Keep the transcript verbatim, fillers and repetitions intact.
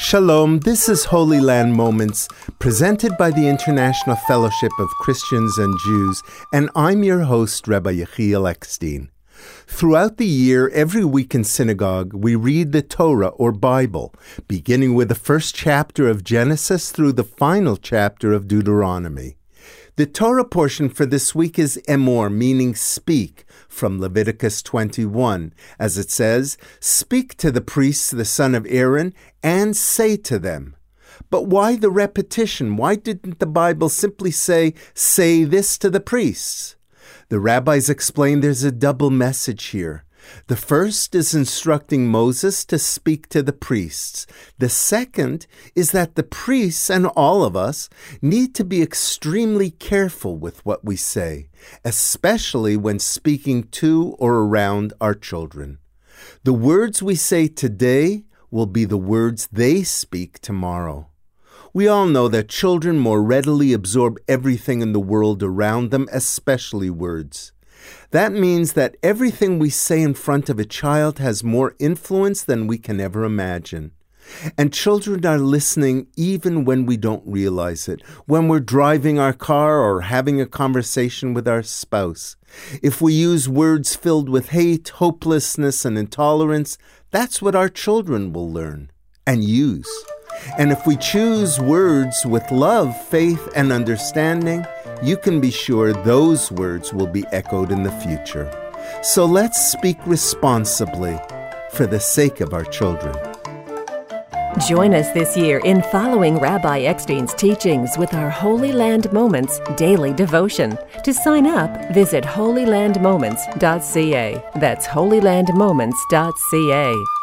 Shalom, this is Holy Land Moments, presented by the International Fellowship of Christians and Jews, and I'm your host, Rabbi Yechiel Eckstein. Throughout the year, every week in synagogue, we read the Torah or Bible, beginning with the first chapter of Genesis through the final chapter of Deuteronomy. The Torah portion for this week is Emor, meaning speak, from Leviticus twenty-one, as it says, "Speak to the priests, the son of Aaron, and say to them." But why the repetition? Why didn't the Bible simply say, "Say this to the priests"? The rabbis explain there's a double message here. The first is instructing Moses to speak to the priests. The second is that the priests and all of us need to be extremely careful with what we say, especially when speaking to or around our children. The words we say today will be the words they speak tomorrow. We all know that children more readily absorb everything in the world around them, especially words. That means that everything we say in front of a child has more influence than we can ever imagine. And children are listening even when we don't realize it, when we're driving our car or having a conversation with our spouse. If we use words filled with hate, hopelessness, and intolerance, that's what our children will learn and use. And if we choose words with love, faith, and understanding, you can be sure those words will be echoed in the future. So let's speak responsibly for the sake of our children. Join us this year in following Rabbi Eckstein's teachings with our Holy Land Moments daily devotion. To sign up, visit holy land moments dot c a. That's holy land moments dot c a.